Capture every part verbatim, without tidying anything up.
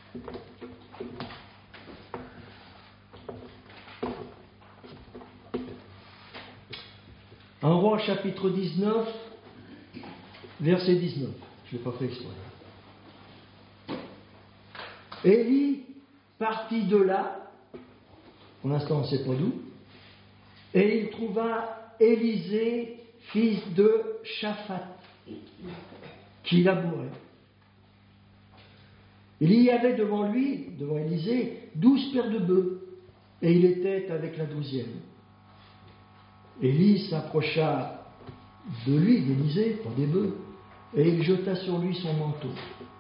Un roi chapitre dix-neuf, verset dix-neuf. Je ne l'ai pas fait exprès. Élie partit de là, pour l'instant on ne sait pas d'où, et il trouva Élisée, fils de Shaphat, qui labourait. Il y avait devant lui, devant Élisée, douze paires de bœufs, et il était avec la douzième. Élie s'approcha de lui, d'Élisée, pas des bœufs, et il jeta sur lui son manteau.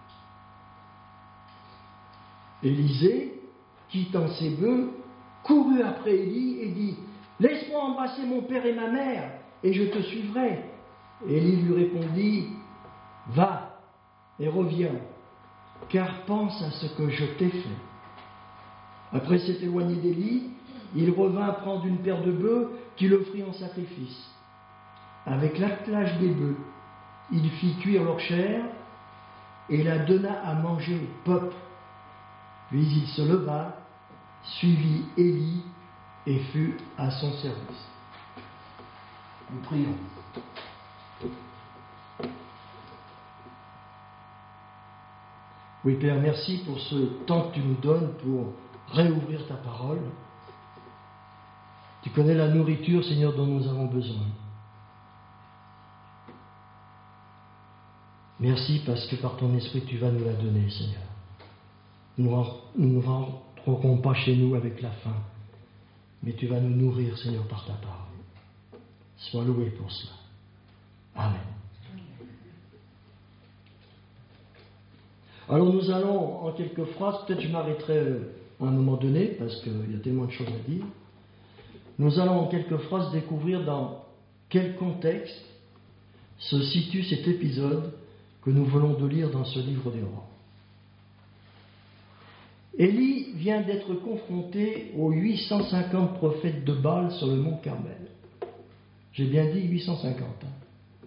Élisée, quittant ses bœufs, courut après Élie et dit « Laisse-moi embrasser mon père et ma mère, et je te suivrai. » Élie lui répondit « Va et reviens, car pense à ce que je t'ai fait. » Après s'être éloigné d'Élie, il revint prendre une paire de bœufs qu'il offrit en sacrifice. Avec l'attelage des bœufs, il fit cuire leur chair et la donna à manger au peuple. Puis il se leva, suivit Élie et fut à son service. Nous prions. Oui, Père, merci pour ce temps que tu nous donnes pour réouvrir ta parole. Tu connais la nourriture, Seigneur, dont nous avons besoin. Merci parce que par ton esprit, tu vas nous la donner, Seigneur. Nous ne rentrerons pas chez nous avec la faim, mais tu vas nous nourrir, Seigneur, par ta parole. Sois loué pour cela. Amen. Alors nous allons, en quelques phrases, peut-être je m'arrêterai à un moment donné, parce qu'il y a tellement de choses à dire. Nous allons en quelques phrases découvrir dans quel contexte se situe cet épisode que nous venons de lire dans ce livre des rois. Élie vient d'être confronté aux huit cent cinquante prophètes de Baal sur le mont Carmel. J'ai bien dit huit cent cinquante. Hein.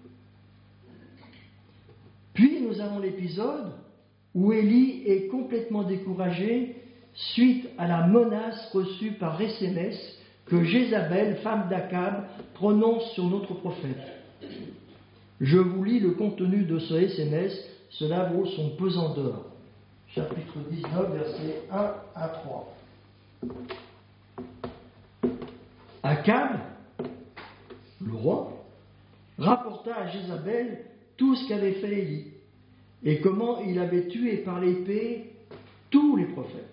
Puis nous avons l'épisode où Élie est complètement découragé suite à la menace reçue par S M S que Jézabel, femme d'Akab, prononce sur notre prophète. Je vous lis le contenu de ce S M S, cela vaut son pesant d'or. Chapitre dix-neuf, versets un à trois. Akab, le roi, rapporta à Jézabel tout ce qu'avait fait Élie et comment il avait tué par l'épée tous les prophètes.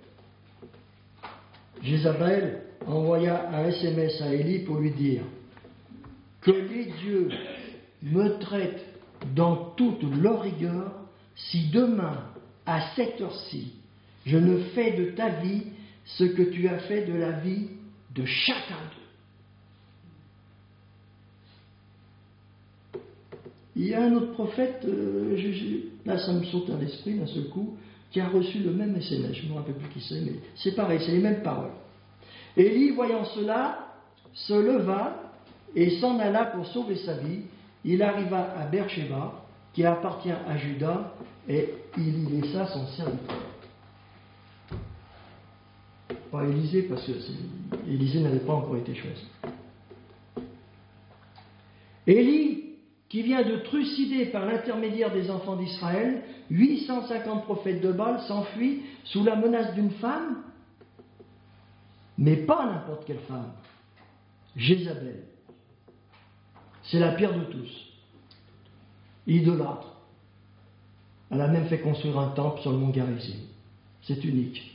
Jézabel envoya un S M S à Élie pour lui dire « Que les dieux me traitent dans toute leur rigueur si demain, à cette heure-ci, je ne fais de ta vie ce que tu as fait de la vie de chacun d'eux. » Il y a un autre prophète, euh, je, je, là ça me saute à l'esprit d'un seul coup, qui a reçu le même S M S, je ne me rappelle plus qui c'est, mais c'est pareil, c'est les mêmes paroles. Élie, voyant cela, se leva et s'en alla pour sauver sa vie. Il arriva à Beersheba, qui appartient à Juda, et il y laissa son serviteur. Pas Élisée, parce que Élisée n'avait pas encore été choisi. Élie, qui vient de trucider par l'intermédiaire des enfants d'Israël, huit cent cinquante prophètes de Baal, s'enfuit sous la menace d'une femme, mais pas n'importe quelle femme, Jézabel. C'est la pire de tous. Idolâtre. Elle a même fait construire un temple sur le mont Garizim. C'est unique.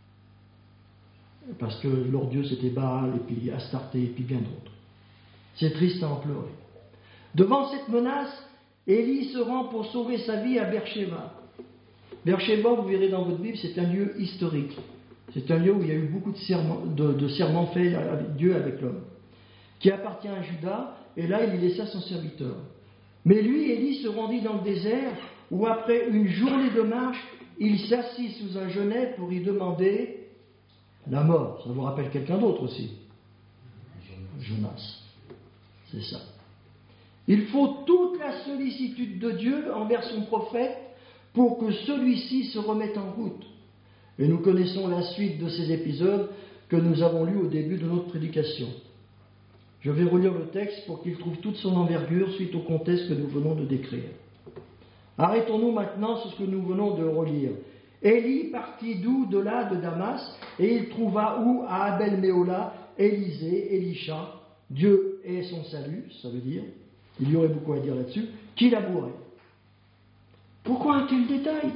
Parce que leur dieu c'était Baal, et puis Astarté, et puis bien d'autres. C'est triste à en pleurer. Devant cette menace, Élie se rend pour sauver sa vie à Beersheba. Beersheba, vous verrez dans votre Bible, c'est un lieu historique. C'est un lieu où il y a eu beaucoup de serments, de, de serments faits avec Dieu avec l'homme, qui appartient à Juda, et là il y laissa son serviteur. Mais lui, Élie, se rendit dans le désert, où après une journée de marche, il s'assit sous un genêt pour y demander la mort. Ça vous rappelle quelqu'un d'autre aussi? Jonas. C'est ça. Il faut toute la sollicitude de Dieu envers son prophète pour que celui-ci se remette en route. Et nous connaissons la suite de ces épisodes que nous avons lus au début de notre prédication. Je vais relire le texte pour qu'il trouve toute son envergure suite au contexte que nous venons de décrire. Arrêtons-nous maintenant sur ce que nous venons de relire. Élie partit d'où? De là, de Damas, et il trouva où? À Abel-Méhola, Élisée, Élisha, Dieu est son salut, ça veut dire, il y aurait beaucoup à dire là-dessus, qui labourait. Pourquoi un tel détail?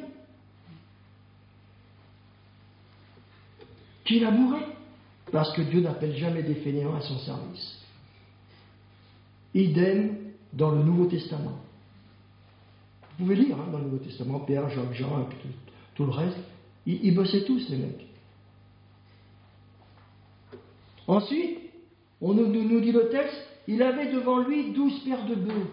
Qui labourait? Parce que Dieu n'appelle jamais des fainéants à son service. Idem dans le Nouveau Testament. Vous pouvez lire hein, dans le Nouveau Testament, Pierre, Jacques, Jean, et puis tout, tout le reste. Ils, ils bossaient tous, les mecs. Ensuite, on nous, nous dit le texte, il avait devant lui douze paires de bœufs.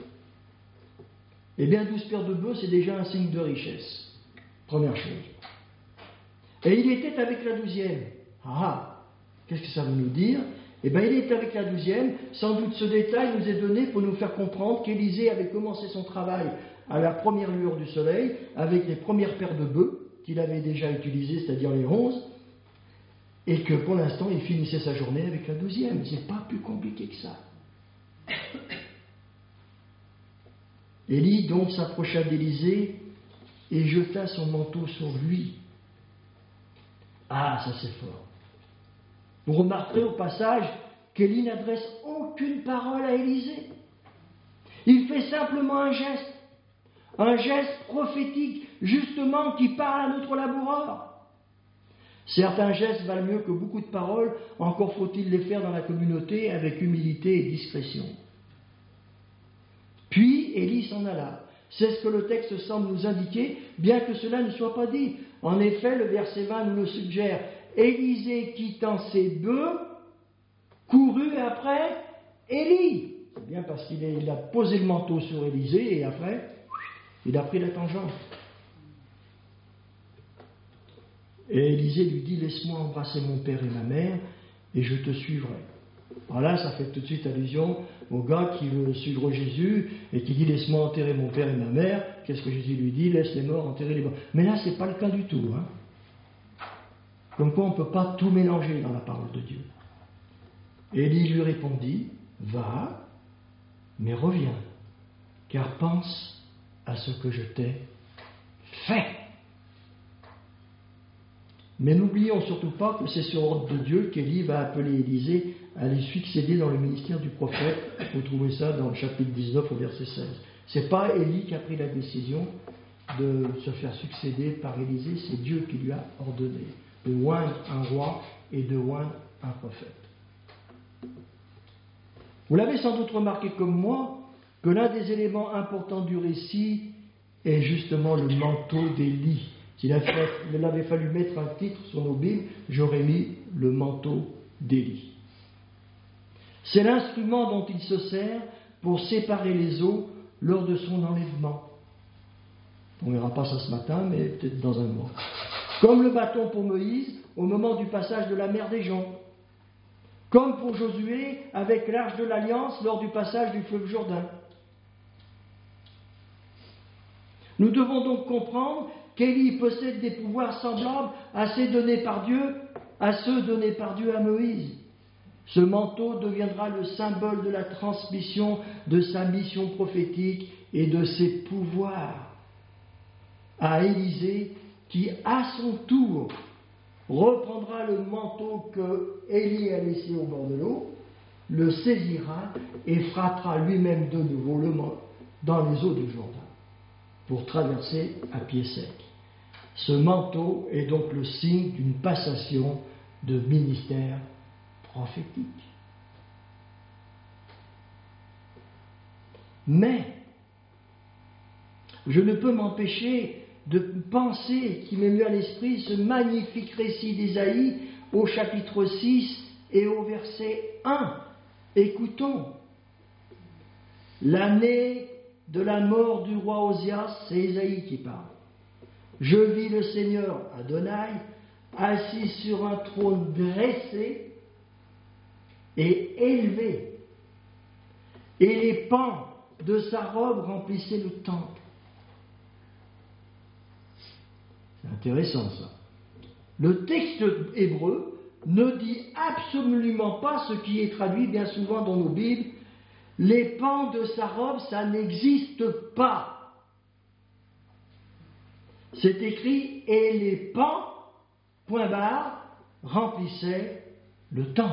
Eh bien, douze paires de bœufs, c'est déjà un signe de richesse. Première chose. Et il était avec la douzième. Ah, qu'est-ce que ça veut nous dire? Eh bien, il était avec la douzième. Sans doute ce détail nous est donné pour nous faire comprendre qu'Élisée avait commencé son travail à la première lueur du soleil, avec les premières paires de bœufs qu'il avait déjà utilisées, c'est-à-dire les onze, et que pour l'instant, il finissait sa journée avec la douzième. C'est pas plus compliqué que ça. Élie donc s'approcha d'Élisée et jeta son manteau sur lui. Ah, ça c'est fort. Vous remarquerez au passage qu'Élie n'adresse aucune parole à Élisée. Il fait simplement un geste, un geste prophétique, justement, qui parle à notre laboureur. Certains gestes valent mieux que beaucoup de paroles, encore faut-il les faire dans la communauté avec humilité et discrétion. Puis Élie s'en alla. C'est ce que le texte semble nous indiquer, bien que cela ne soit pas dit. En effet, le verset vingt nous le suggère. Élisée, quittant ses bœufs, courut après Élie. C'est bien parce qu'il a, il a posé le manteau sur Élisée et après, il a pris la tangente. Et Élisée lui dit, laisse-moi embrasser mon père et ma mère et je te suivrai. Alors là, ça fait tout de suite allusion au gars qui veut suivre Jésus et qui dit, laisse-moi enterrer mon père et ma mère. Qu'est-ce que Jésus lui dit? Laisse les morts enterrer les morts. Mais là, ce n'est pas le cas du tout. Hein. Comme quoi, on ne peut pas tout mélanger dans la parole de Dieu. Élie lui répondit, va, mais reviens, car pense à ce que je t'ai fait. Mais n'oublions surtout pas que c'est sur ordre de Dieu qu'Élie va appeler Élisée à lui succéder dans le ministère du prophète. Vous trouvez ça dans le chapitre dix-neuf au verset seize. Ce n'est pas Élie qui a pris la décision de se faire succéder par Élisée, c'est Dieu qui lui a ordonné de oindre un roi et de oindre un prophète. Vous l'avez sans doute remarqué comme moi que l'un des éléments importants du récit est justement le manteau d'Élie. S'il avait fallu mettre un titre sur nos Bibles, j'aurais mis le manteau d'Élie. C'est l'instrument dont il se sert pour séparer les eaux lors de son enlèvement. On ne verra pas ça ce matin, mais peut-être dans un mois. Comme le bâton pour Moïse au moment du passage de la mer des Joncs. Comme pour Josué avec l'arche de l'Alliance lors du passage du fleuve Jourdain. Nous devons donc comprendre qu'Élie possède des pouvoirs semblables à ceux donnés par Dieu, à ceux donnés par Dieu à Moïse. Ce manteau deviendra le symbole de la transmission de sa mission prophétique et de ses pouvoirs à Élisée, qui à son tour reprendra le manteau que Élie a laissé au bord de l'eau, le saisira et frappera lui-même de nouveau le manteau dans les eaux du Jourdain pour traverser à pied sec. Ce manteau est donc le signe d'une passation de ministère prophétique. Mais je ne peux m'empêcher de penser, qui m'est venu à l'esprit, ce magnifique récit d'Ésaïe au chapitre six et au verset un. Écoutons. L'année de la mort du roi Osias, c'est Ésaïe qui parle. Je vis le Seigneur Adonai assis sur un trône dressé et élevé, et les pans de sa robe remplissaient le temple. C'est intéressant ça. Le texte hébreu ne dit absolument pas ce qui est traduit bien souvent dans nos Bibles. Les pans de sa robe, ça n'existe pas. C'est écrit « et les pans, point barre, remplissaient le temple ».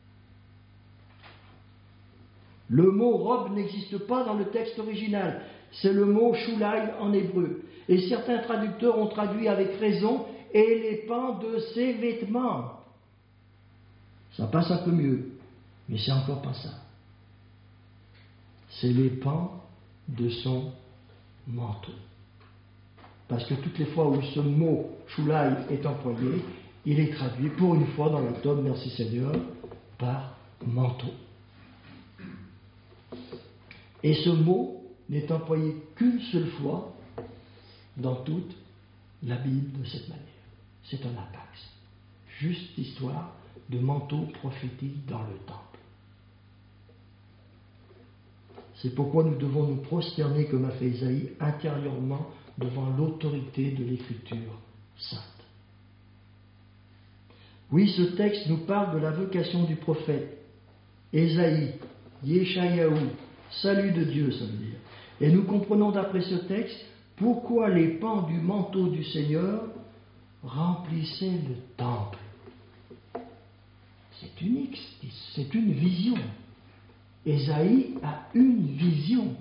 Le mot robe n'existe pas dans le texte original. C'est le mot shulai en hébreu. Et certains traducteurs ont traduit avec raison « et les pans de ses vêtements ». Ça passe un peu mieux, mais c'est encore pas ça. C'est les pans de son manteau. Parce que toutes les fois où ce mot shulai est employé, il est traduit pour une fois dans l'octobre, merci Seigneur, par manteau. Et ce mot n'est employé qu'une seule fois dans toute la Bible de cette manière. C'est un apax. Juste histoire de manteau prophétique dans le temple. C'est pourquoi nous devons nous prosterner, comme a fait Isaïe, intérieurement devant l'autorité de l'Écriture sainte. Oui, ce texte nous parle de la vocation du prophète. Ésaïe, Yeshayahu, salut de Dieu, ça veut dire. Et nous comprenons d'après ce texte pourquoi les pans du manteau du Seigneur remplissaient le temple. C'est unique, c'est une vision. Ésaïe a une vision.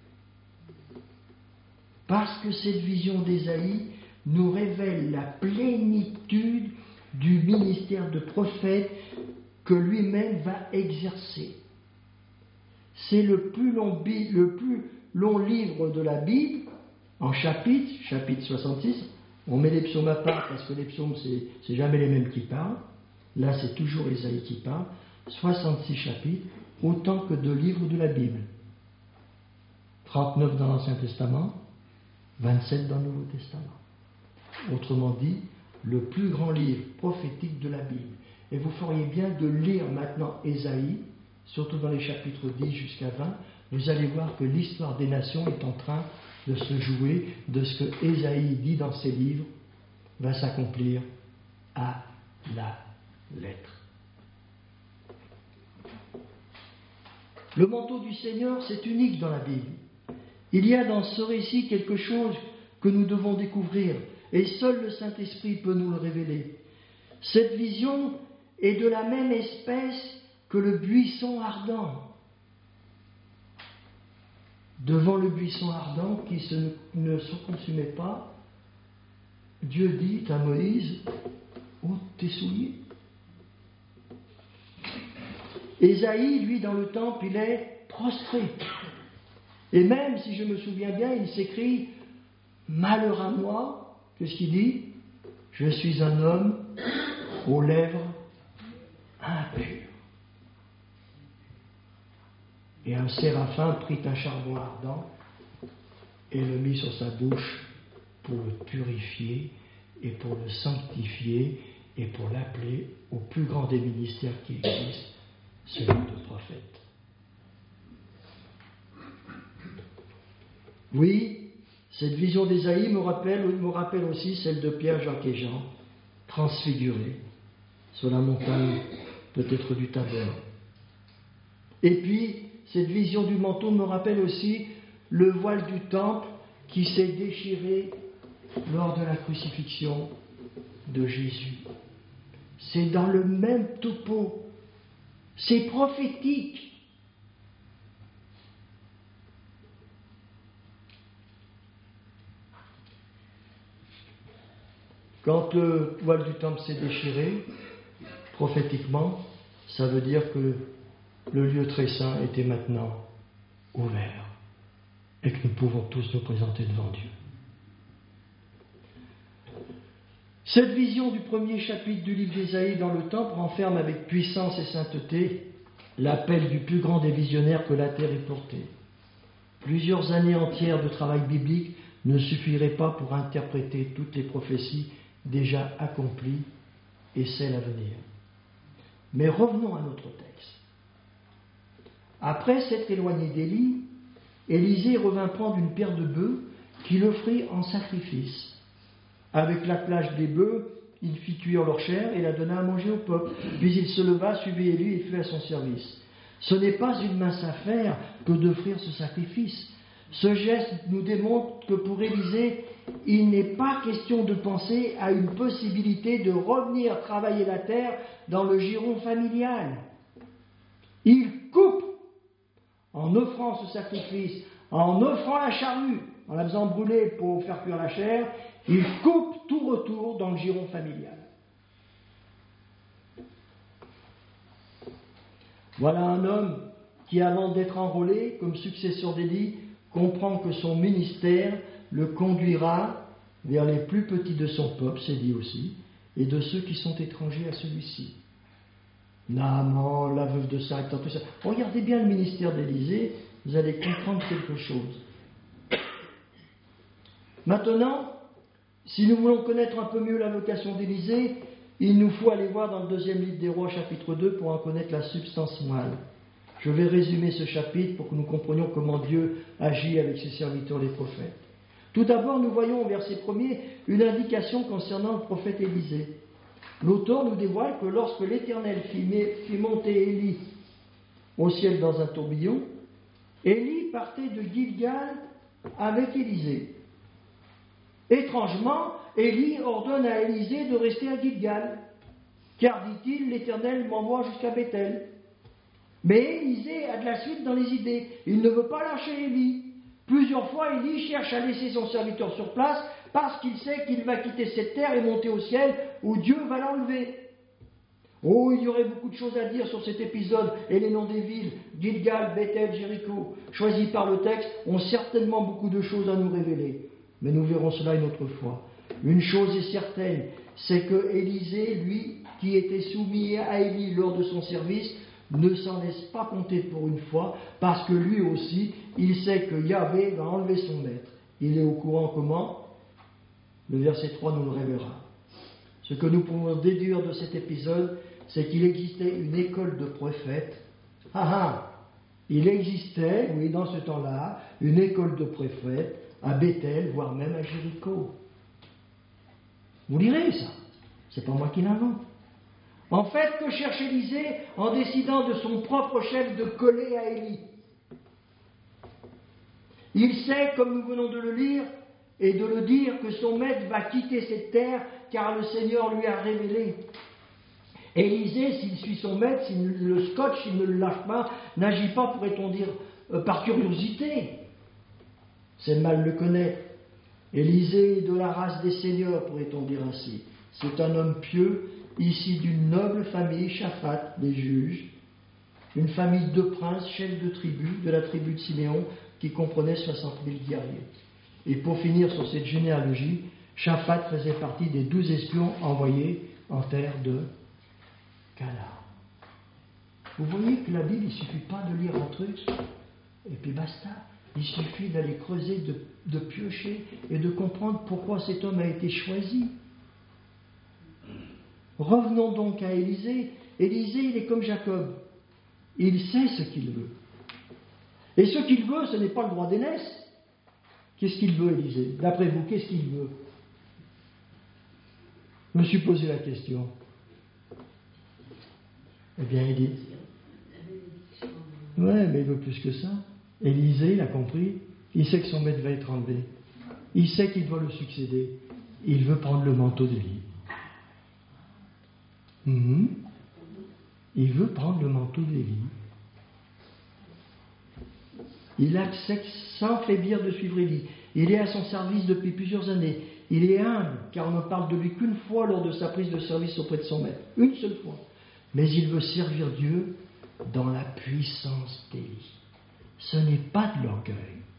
Parce que cette vision d'Ésaïe nous révèle la plénitude du ministère de prophète que lui-même va exercer. C'est le plus long, le plus long livre de la Bible, en chapitres, chapitre soixante-six. On met les psaumes à part parce que les psaumes, c'est, c'est jamais les mêmes qui parlent. Là, c'est toujours Ésaïe qui parle. soixante-six chapitres, autant que de livres de la Bible. trente-neuf dans l'Ancien Testament, vingt-sept dans le Nouveau Testament. Autrement dit, le plus grand livre prophétique de la Bible. Et vous feriez bien de lire maintenant Ésaïe, surtout dans les chapitres dix jusqu'à vingt. Vous allez voir que l'histoire des nations est en train de se jouer, de ce que Ésaïe dit dans ses livres va s'accomplir à la lettre. Le manteau du Seigneur, c'est unique dans la Bible. Il y a dans ce récit quelque chose que nous devons découvrir, et seul le Saint-Esprit peut nous le révéler. Cette vision est de la même espèce que le buisson ardent. Devant le buisson ardent qui se, ne se consumait pas, Dieu dit à Moïse, « ôte tes souliers ». Ésaïe, lui, dans le temple, il est prostré. Et même, si je me souviens bien, il s'écrie « Malheur à moi », qu'est-ce qu'il dit ? « Je suis un homme aux lèvres impures ». Et un séraphin prit un charbon ardent et le mit sur sa bouche pour le purifier et pour le sanctifier et pour l'appeler au plus grand des ministères qui existent, celui de prophète. Oui, cette vision d'Ésaïe me rappelle, me rappelle aussi celle de Pierre, Jacques et Jean, transfigurés sur la montagne, peut-être du Tabor. Et puis, cette vision du manteau me rappelle aussi le voile du temple qui s'est déchiré lors de la crucifixion de Jésus. C'est dans le même topo. C'est prophétique. Quand le voile du temple s'est déchiré, prophétiquement, ça veut dire que le lieu très saint était maintenant ouvert et que nous pouvons tous nous présenter devant Dieu. Cette vision du premier chapitre du livre d'Ésaïe dans le temple renferme avec puissance et sainteté l'appel du plus grand des visionnaires que la terre ait porté. Plusieurs années entières de travail biblique ne suffiraient pas pour interpréter toutes les prophéties déjà accomplies et celles à venir. Mais revenons à notre texte. Après s'être éloigné d'Élie, Élisée revint prendre une paire de bœufs qu'il offrit en sacrifice. Avec l'attelage des bœufs, il fit cuire leur chair et la donna à manger au peuple. Puis il se leva, suivit Élie et fut à son service. Ce n'est pas une mince affaire que d'offrir ce sacrifice. Ce geste nous démontre que pour Élisée, il n'est pas question de penser à une possibilité de revenir travailler la terre dans le giron familial. Il coupe en offrant ce sacrifice, en offrant la charrue, en la faisant brûler pour faire cuire la chair, il coupe tout retour dans le giron familial. Voilà un homme qui, avant d'être enrôlé comme successeur d'Élie, comprend que son ministère le conduira vers les plus petits de son peuple, c'est dit aussi, et de ceux qui sont étrangers à celui-ci. Naaman, la veuve de Sarepta, tout ça. Regardez bien le ministère d'Élisée, vous allez comprendre quelque chose. Maintenant, si nous voulons connaître un peu mieux la vocation d'Élisée, il nous faut aller voir dans le deuxième livre des Rois, chapitre deux, pour en connaître la substance moelle. Je vais résumer ce chapitre pour que nous comprenions comment Dieu agit avec ses serviteurs les prophètes. Tout d'abord, nous voyons au verset premier une indication concernant le prophète Élisée. L'auteur nous dévoile que lorsque l'Éternel fit monter Élie au ciel dans un tourbillon, Élie partait de Gilgal avec Élisée. Étrangement, Élie ordonne à Élisée de rester à Gilgal, car, dit-il, l'Éternel m'envoie jusqu'à Bethel. Mais Élisée a de la suite dans les idées. Il ne veut pas lâcher Élie. Plusieurs fois, Élie cherche à laisser son serviteur sur place parce qu'il sait qu'il va quitter cette terre et monter au ciel où Dieu va l'enlever. Oh, il y aurait beaucoup de choses à dire sur cet épisode et les noms des villes, Gilgal, Bethel, Jéricho, choisis par le texte, ont certainement beaucoup de choses à nous révéler. Mais nous verrons cela une autre fois. Une chose est certaine, c'est que Élisée, lui, qui était soumis à Élie lors de son service, ne s'en laisse pas compter pour une fois, parce que lui aussi, il sait que Yahvé va enlever son maître. Il est au courant comment ? Le verset trois nous le révélera. Ce que nous pouvons déduire de cet épisode, c'est qu'il existait une école de prophètes. Ah ah ! Il existait, oui, dans ce temps-là, une école de prophètes à Bethel, voire même à Jéricho. Vous lirez ça. C'est pas moi qui l'invente. En fait, que cherche Élisée en décidant de son propre chef de coller à Élie ? Il sait, comme nous venons de le lire et de le dire, que son maître va quitter cette terre car le Seigneur lui a révélé. Élisée, s'il suit son maître, s'il le scotche, s'il ne le lâche pas, n'agit pas, pourrait-on dire, euh, par curiosité. C'est mal le connaître. Élisée est de la race des seigneurs, pourrait-on dire ainsi. C'est un homme pieux, ici d'une noble famille, Shaphat, des juges, une famille de princes, chefs de tribu, de la tribu de Siméon, qui comprenait soixante mille guerriers. Et pour finir sur cette généalogie, Shaphat faisait partie des douze espions envoyés en terre de Canaan. Vous voyez que la Bible, il ne suffit pas de lire un truc, et puis basta. Il suffit d'aller creuser, de, de piocher et de comprendre pourquoi cet homme a été choisi. Revenons donc à Élisée. Élisée, il est comme Jacob. Il sait ce qu'il veut. Et ce qu'il veut, ce n'est pas le droit d'aînesse. Qu'est-ce qu'il veut, Élisée ? D'après vous, qu'est-ce qu'il veut ? Je me suis posé la question. Eh bien, il dit... Ouais, mais il veut plus que ça. Élisée, il a compris. Il sait que son maître va être enlevé. Il sait qu'il doit le succéder. Il veut prendre le manteau d'Élie. Mmh. Il veut prendre le manteau d'Élie. Il accepte sans faiblir de suivre Élie. Il est à son service depuis plusieurs années. Il est humble, car on ne parle de lui qu'une fois lors de sa prise de service auprès de son maître. Une seule fois. Mais il veut servir Dieu dans la puissance d'Élie. Ce n'est pas de l'orgueil.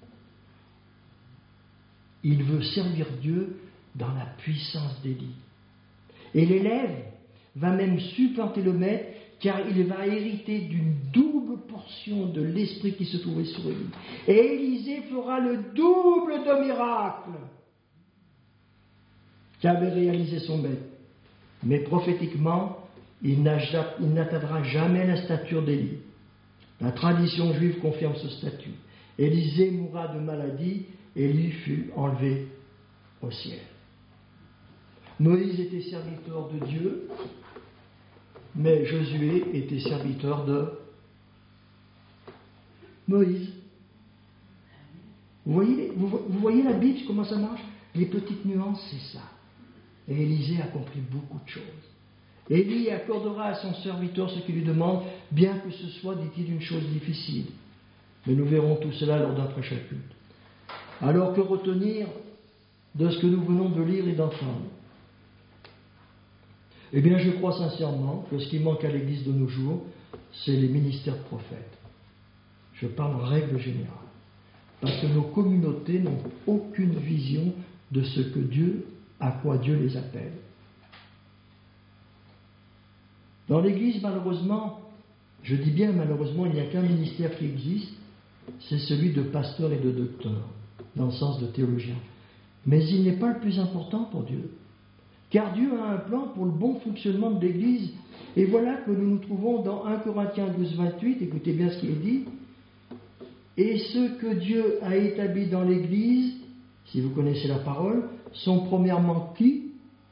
Il veut servir Dieu dans la puissance d'Élie. Et l'élève va même supplanter le maître, car il va hériter d'une double portion de l'esprit qui se trouvait sur Élie. Et Élisée fera le double de miracles qu'avait réalisé son maître. Mais prophétiquement, il n'atteindra jamais la stature d'Élie. La tradition juive confirme ce statut. Élisée mourra de maladie, Élie fut enlevé au ciel. Moïse était serviteur de Dieu, mais Josué était serviteur de Moïse. Vous voyez, vous, vous voyez la Bible, comment ça marche? Les petites nuances, c'est ça. Et Élisée a compris beaucoup de choses. Élie accordera à son serviteur ce qu'il lui demande, bien que ce soit, dit-il, une chose difficile. Mais nous verrons tout cela lors d'un prochain culte. Alors que retenir de ce que nous venons de lire et d'entendre? Eh bien, je crois sincèrement que ce qui manque à l'Église de nos jours, c'est les ministères de prophètes. Je parle en règle générale. Parce que nos communautés n'ont aucune vision de ce que Dieu, à quoi Dieu les appelle. Dans l'Église, malheureusement, je dis bien malheureusement, il n'y a qu'un ministère qui existe, c'est celui de pasteur et de docteur, dans le sens de théologien. Mais il n'est pas le plus important pour Dieu. Car Dieu a un plan pour le bon fonctionnement de l'Église. Et voilà que nous nous trouvons dans un Corinthiens douze, vingt-huit, écoutez bien ce qui est dit. Et ceux que Dieu a établis dans l'Église, si vous connaissez la parole, sont premièrement qui?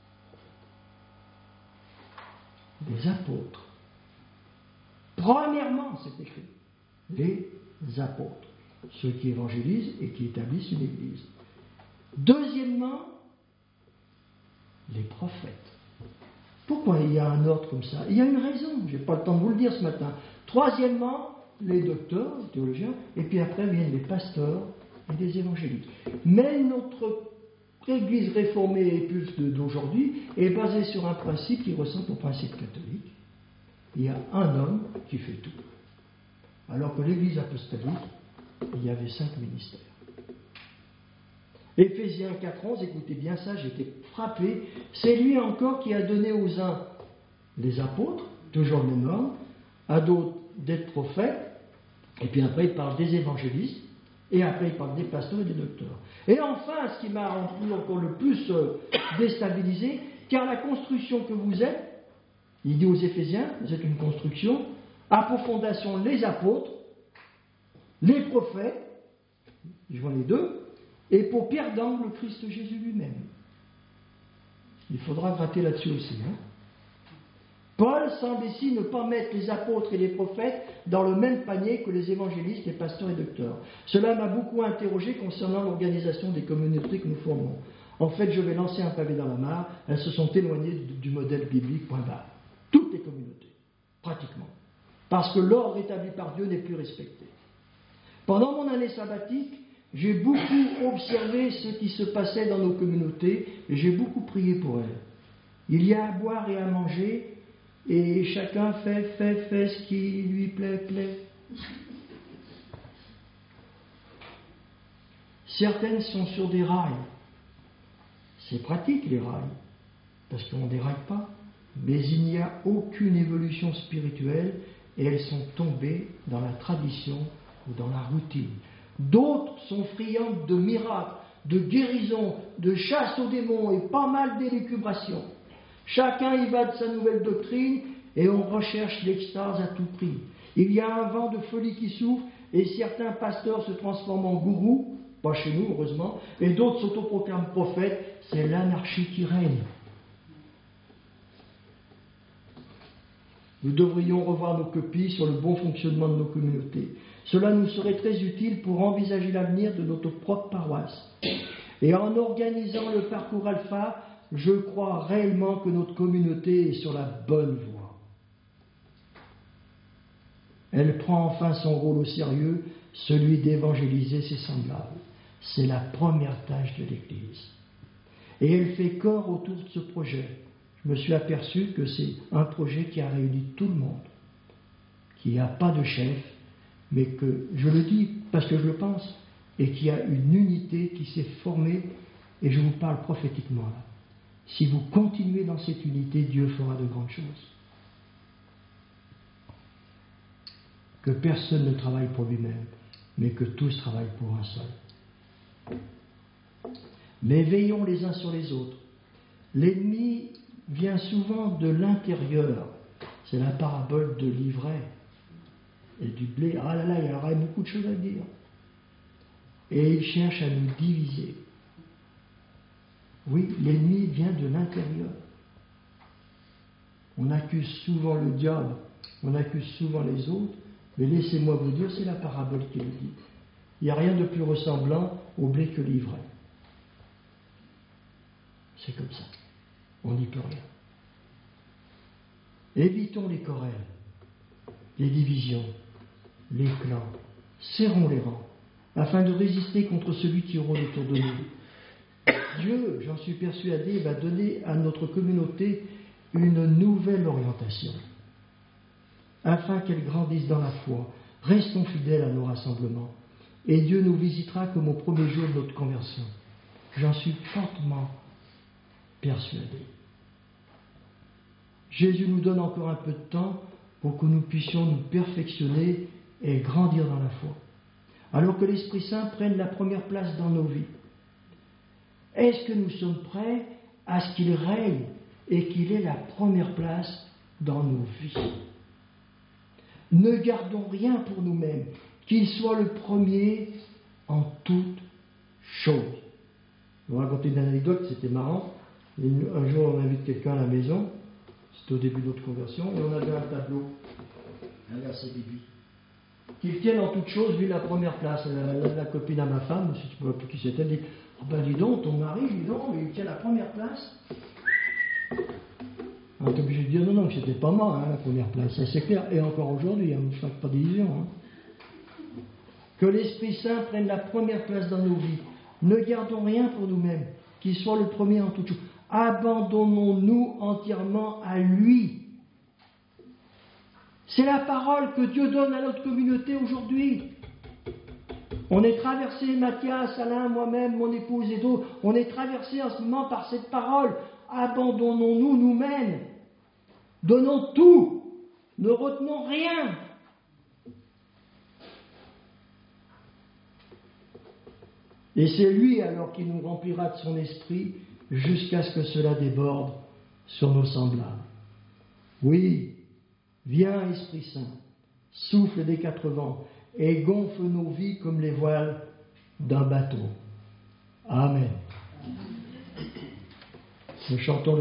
Des apôtres. Premièrement, c'est écrit, les apôtres, ceux qui évangélisent et qui établissent une Église. Deuxièmement, les prophètes. Pourquoi il y a un ordre comme ça? Il y a une raison, je n'ai pas le temps de vous le dire ce matin. Troisièmement, les docteurs, les théologiens, et puis après viennent les pasteurs et les évangélistes. Mais notre Église réformée et plus d'aujourd'hui est basée sur un principe qui ressemble au principe catholique. Il y a un homme qui fait tout. Alors que l'Église apostolique, il y avait cinq ministères. Éphésiens quatre, onze, écoutez bien ça, j'étais frappé. C'est lui encore qui a donné aux uns les apôtres, toujours le même homme, à d'autres d'être prophètes, et puis après il parle des évangélistes, et après il parle des pasteurs et des docteurs. Et enfin, ce qui m'a rendu encore le plus euh, déstabilisé, car la construction que vous êtes, il dit aux Éphésiens, vous êtes une construction, a pour fondation les apôtres, les prophètes, je vois les deux, et pour pierre d'angle, le Christ Jésus lui-même. Il faudra gratter là-dessus aussi. Hein. Paul semble ici ne pas mettre les apôtres et les prophètes dans le même panier que les évangélistes, les pasteurs et docteurs. Cela m'a beaucoup interrogé concernant l'organisation des communautés que nous formons. En fait, je vais lancer un pavé dans la mare, elles se sont éloignées du modèle biblique, point barre. Toutes les communautés, pratiquement. Parce que l'ordre établi par Dieu n'est plus respecté. Pendant mon année sabbatique, j'ai beaucoup observé ce qui se passait dans nos communautés et j'ai beaucoup prié pour elles. Il y a à boire et à manger et chacun fait, fait, fait ce qui lui plaît, plaît. Certaines sont sur des rails. C'est pratique les rails, parce qu'on ne déraille pas. Mais il n'y a aucune évolution spirituelle et elles sont tombées dans la tradition ou dans la routine. D'autres sont friandes de miracles, de guérisons, de chasse aux démons et pas mal d'élucubrations. Chacun y va de sa nouvelle doctrine et on recherche l'extase à tout prix. Il y a un vent de folie qui souffle et certains pasteurs se transforment en gourous, pas chez nous heureusement, et d'autres s'autoproclament prophètes. C'est l'anarchie qui règne. Nous devrions revoir nos copies sur le bon fonctionnement de nos communautés. Cela nous serait très utile pour envisager l'avenir de notre propre paroisse. Et en organisant le parcours alpha, je crois réellement que notre communauté est sur la bonne voie. Elle prend enfin son rôle au sérieux, celui d'évangéliser ses semblables. C'est la première tâche de l'Église. Et elle fait corps autour de ce projet. Je me suis aperçu que c'est un projet qui a réuni tout le monde, qui n'a pas de chef, mais que, je le dis parce que je le pense, et qui a une unité qui s'est formée, et je vous parle prophétiquement là. Si vous continuez dans cette unité, Dieu fera de grandes choses. Que personne ne travaille pour lui-même, mais que tous travaillent pour un seul. Mais veillons les uns sur les autres. L'ennemi vient souvent de l'intérieur. C'est la parabole de l'ivraie et du blé. Ah là là, il y aurait beaucoup de choses à dire. Et il cherche à nous diviser. Oui, l'ennemi vient de l'intérieur. On accuse souvent le diable, on accuse souvent les autres, mais laissez-moi vous dire, c'est la parabole qui le dit. Il n'y a rien de plus ressemblant au blé que l'ivraie. C'est comme ça. On n'y peut rien. Évitons les querelles, les divisions, les clans. Serrons les rangs, afin de résister contre celui qui rôde autour de nous. Dieu, j'en suis persuadé, va donner à notre communauté une nouvelle orientation, afin qu'elle grandisse dans la foi. Restons fidèles à nos rassemblements, et Dieu nous visitera comme au premier jour de notre conversion. J'en suis fortement persuadé. Jésus nous donne encore un peu de temps pour que nous puissions nous perfectionner et grandir dans la foi, alors que l'Esprit Saint prenne la première place dans nos vies. Est-ce que nous sommes prêts à ce qu'il règne et qu'il ait la première place dans nos vies? Ne gardons rien pour nous-mêmes, qu'il soit le premier en toutes choses. Je vais vous raconter une anecdote, c'était marrant. Un jour, on invite quelqu'un à la maison, c'était au début de notre conversion, et on avait un tableau, un verset biblique. Qu'il tienne en toute chose, lui, la première place. La, la, la copine à ma femme, je ne sais pas plus qui c'était, elle dit, oh ben dis donc, ton mari, dis donc, il tient la première place. On est obligé de dire, non, non, que c'était pas moi, hein, la première place, ça c'est clair. Et encore aujourd'hui, hein, ne faites pas division. Hein. Que l'Esprit Saint prenne la première place dans nos vies. Ne gardons rien pour nous-mêmes, qu'il soit le premier en toute chose. Abandonnons-nous entièrement à lui. C'est la parole que Dieu donne à notre communauté aujourd'hui. On est traversé, Mathias, Alain, moi-même, mon épouse et d'autres, on est traversé en ce moment par cette parole. Abandonnons-nous nous-mêmes. Donnons tout. Ne retenons rien. Et c'est lui alors qui nous remplira de son esprit jusqu'à ce que cela déborde sur nos semblables. Oui, viens Esprit Saint, souffle des quatre vents et gonfle nos vies comme les voiles d'un bateau. Amen. Nous chantons le